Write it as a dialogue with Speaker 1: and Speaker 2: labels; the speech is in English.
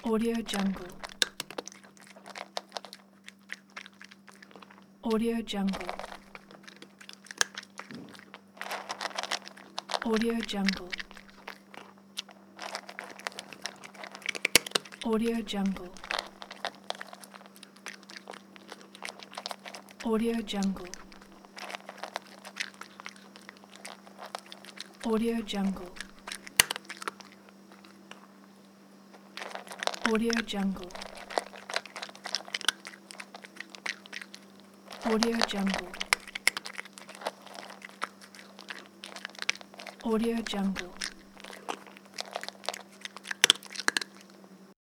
Speaker 1: Audio Jungle. Audio Jungle. Audio Jungle. Audio Jungle. Audio Jungle. Audio Jungle. Audio Jungle. Audio Jungle. Audio Jungle.